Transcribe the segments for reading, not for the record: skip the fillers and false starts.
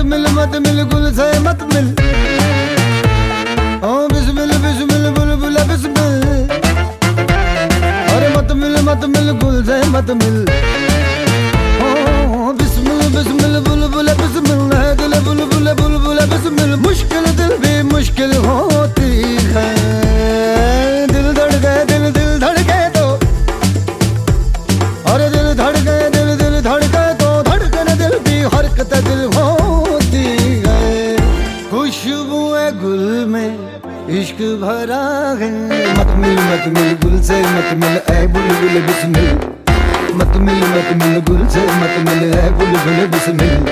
मत मिल गुल से मत मिल। ओ बिस्मिल बिस्मिल बुलबुल बिस्मिल। अरे मत मिल गुल से मत मिल। ओ बिस्मिल बिस्मिल बुलबुल बिस्मिल है दिल बुलबुल बुलबुल बिस्मिल। मुश्किल दिल भी मुश्किल होती है। दिल धड़के तो अरे दिल धड़के तो धड़कन दिल की हरकत दिल होती है। खुशबुए गुल में इश्क भरा है। मत मिल गुल से मत मिल ऐ बुलबुल बिस्मिल। मत मिल गुल से मत मिल ऐ बुलबुल बिस्मिल।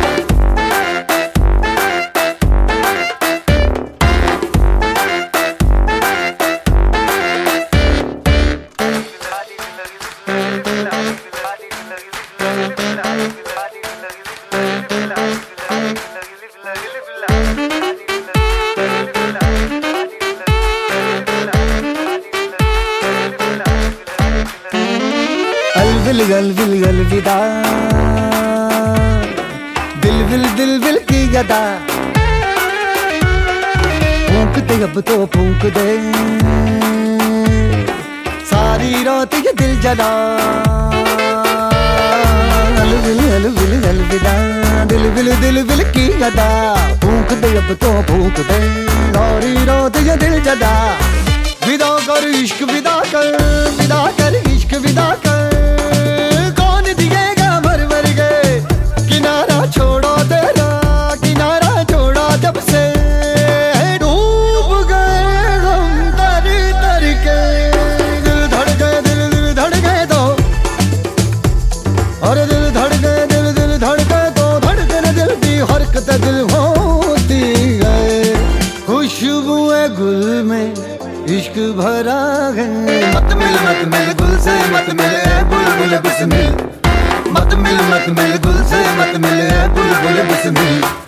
अलविदा दिल की गदा। फूंक दे अब तो फूंक दे सारी रात ये दिल जला। अलविदा दिल की गदा। फूंक दे अब तो फूंक दे सारी रात ये दिल जला। विदा कर इश्क विदा कर इश्क विदा कर। अरे दिल धड़के तो धड़कन दिल की हरकत दिल होती है। खुशबुए गुल में इश्क भरा है। मत मिल गुल से मत मिल ऐ बुलबुल बिस्मिल। मत मिल गुल से मत मिल ऐ बुलबुल बिस्मिल।